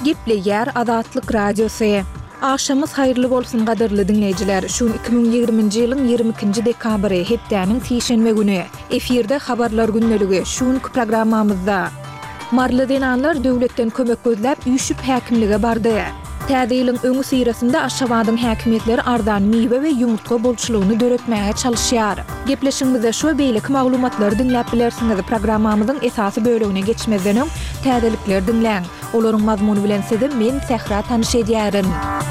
Gepleýär Azatlyk Radiosu. Akşamyz haýyrly bolsun gadyrly dinleýijiler. Şun 2020-nji ýylyň 22-nji dekabry hepdäniň sişenme güni. Efirde habarlar günneligi. Şun programmamyzda marly denanlar döwletden kömek gözläp ýüşüp häkimlige bardy. Täze ýylyň öňü syrasynda Aşgabatyň häkimetleri ardan miwe we ýumurtga bolçulugyny döretmäge çalyşýar. Gepleşigimizde şu beýlik maglumatlary dinläp bilersiňiz. Programmamyzyň esasy bölegine geçmezden öň täzelikler dinläň. Olaryň mazmuny bilen sizi men Sehra tanyş edýärim.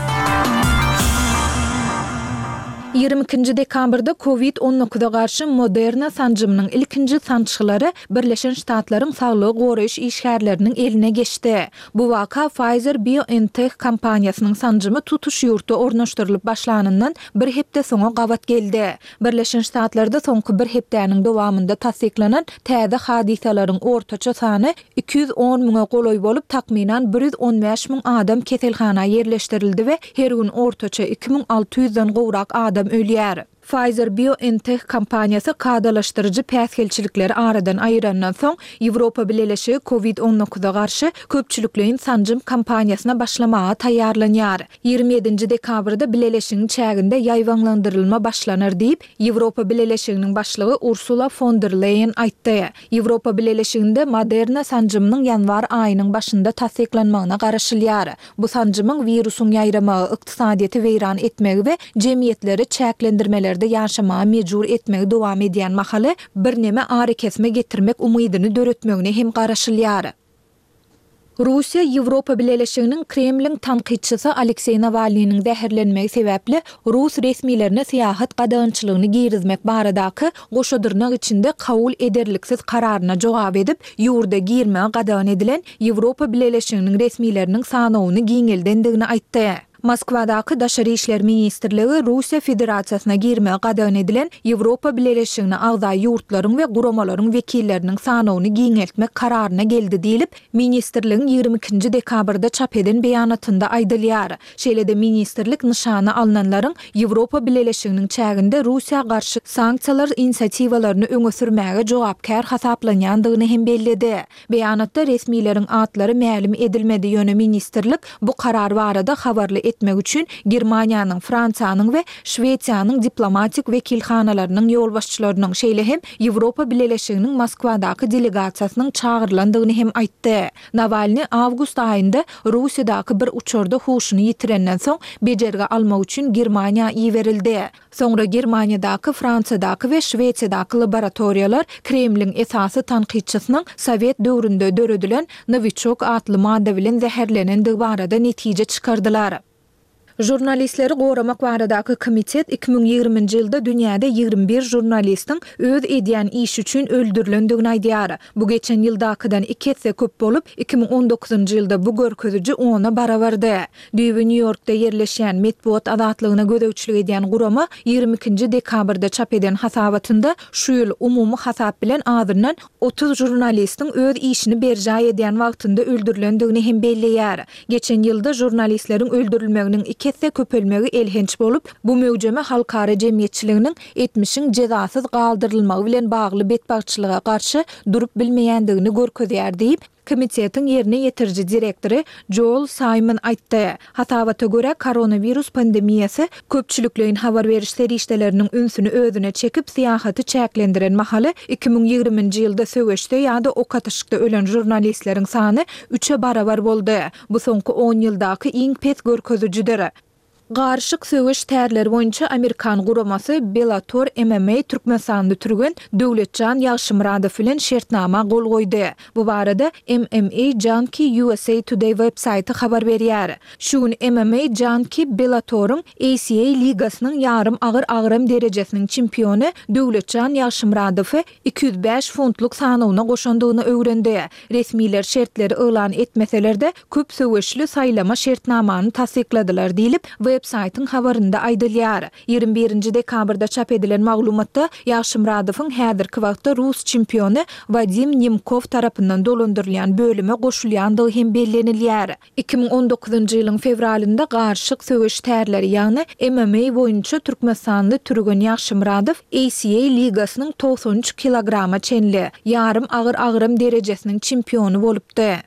22-nji dekabrda COVID-19 garşy Moderna sanjymynyň ilkinji sançylary Birleşen Ştatlaryň saglyk goraýyş işgärleriniň eline geçdi. Bu waka Pfizer-BioNTech kompaniýasynyň sanjymy tutuş ýurtda ornaşdyrylyp başlanandan bir hepde soňa gawat geldi. Birleşen Ştatlarda soňky bir hepdäniň dowamynda tasdiklanan täze hadisalaryň ortaça sany 210 000 goloý bolup takminan 115 000 adam keselhanaga ýerleşdirildi we her gün ortaça 2600-den gowrak adam ölýär. Pfizer-BioNTech kompaniýasy kadalaşdyrjy päsgelçilikleri aradan aýyrandan soň Ýewropa Birleşigi COVID-19 garşy köpçülikliň sanjym kampaniýasyna başlamaga taýýarlanýar. 27-nji dekabrda Birleşigiň çäginde ýaýwanlandyrylma başlanar diýip Ýewropa Birleşiginiň başlygy Ursula von der Leyen aýtdy. Ýewropa Birleşiginde Moderna sanjymynyň ýanwar aýynyň başynda tasdiklanmagyna garaşylýar. Bu sanjymyň wirusyň ýaýramagy ykdysadyýety weýran etmegi we jemgyýetleri çäklendirmeler ýaşamaga mejbur etmegi dowam edýän mahaly bir neme ary kesme getirmek umydyny döretmegine hem garaşylýar. Russiya Ýewropa Birleşiginiň Kremlin tanqidçisi Aleksey Navalnyň däherlenmegi sebäpli Rus resmilerine syýahat gadagynçylygyny girizmek baradaky goşadyrnak içinde kabul ederliksiz kararyna jogap edip ýurda girmäge gadagan edilen Ýewropa Birleşiginiň resmileriniň sanawyny giňeldendigini aýtdy. Moskwadaky Daşary işler ministrligi Russiya Federasiýasyna girmäge gadagan edilen Ýewropa Birleşigine agza ýurtlaryň we guramalaryň wekilleriniň sanawyny giňeltmek kararyna geldi diýilip, ministrligiň 22-nji dekabrda çap eden beýanatynda aýdylýar. Şeýle-de ministrlik nyşany alnanlaryň Ýewropa Birleşiginiň çäginde Russiýa garşy sanksiýalar inisiatiwalaryny öňe sürmäge jogapkär hasaplanýandygyny hem bellidi. Beýanatda resmiýetiň atlary mälim edilmedi ýöne ministrlik bu karar barada habarly etmek üçin Germaniýanyň, Fransiýanyň we Şweýsiýanyň diplomatik wekilhanalarynyň ýolbaşçylarynyň şeýle hem Ýewropa Birleşiginiň Moskwadaky delegasiýasynyň çağırlandygyny hem aýtdy. Navalny awgust aýynda Russiýadaky bir uçurda huşuny ýitirenden soň bejerge almak üçin Germaniýa iýerildi. Soňra Germaniýadaky, Fransiýadaky we Şweýsiýadaky laboratoriýalar Kremlin esasy tanqidçysynyň Sowet döwründe döredilen Novichok atly madde bilen zäherlenendigi barada netije çykardylar. Jurnalistleri goramak baradaky komitet 2020-nji ýylda dünýäde 21 jurnalistiň öz edýän iş üçin öldürilendigini aýdýar. Bu geçen ýyldakydan 2 hesse köp bolup 2019-njy ýylda bu görkeziji 10-a barabardy. New Yorkda ýerleşýän Medpuat azatlygyna gödäwçilik edýän gurama 22-nji dekabrda çap eden hasabatynda şu ýyl umumy hasap bilen azyndan 30 jurnalistiň öz işini berjä edýän wagtynda öldürilendigini hem belleýär. Geçen ýylda jurnalistleriň öldürilmeginiň kesse köpelmegi elhenç bolup, bu möwjeme halkara jemgyýetçiliginiň etmişiň jezasız galdyrylmagy bilen bagly betbagçylyga garşy durup bilmeýändigini görkezýär diýip komitetiň ýerine ýetirji direktori Joel Simon aýtdy. Hasabata görä koronavirus pandemiýasy köpçülikliň habar beriş serişdeleriniň ünsüni özüne çekip syýahaty çäklendiren mahaly 2020-nji ýylda söwüşde ýa-da okatyşykda ölen jurnalistleriň sany 3-e barabar boldy. Bu soňky 10 ýyldaky iň pes görkezijidir. Garşyk söwüş tärleri boýunça Amerikan guramasy Bellator MMA Türkmenistanda türgen Döwletjan Ýagşymradow bilen şertnama gol goýdy. Bu barada MMA Junkie USA Today websayty habar berýär. Şuň MMA Junkie Bellator'un ACA ligasynyň ýarym agyr derejesiniň çempiony Döwletjan Ýagşymradowy 205 funtluk sanawyna goşandygyny öwrendi. Resmiler şertleri elan etmeseler-de köp söwüşli saýlama şertnamany tasdikladylar diýilip websaytyň habarynda aýdylýar. 21-nji dekabrda çap edilen maglumatda Ýagşymradowyň häzirki wagtda Rus çempiony Vadim Nemkov tarapyndan dolandyrylýan bölüme goşulýandygy hem bellenilýär. 2019-njy ýylyň fevralynda garşyk söwüş tärleri ýagny MMA boýunça Türkmenistanda türgen Ýagşymradow ACA ligasynyň 93 kilograma çenli ýarym agyr derejesiniň çempiony bolupdy.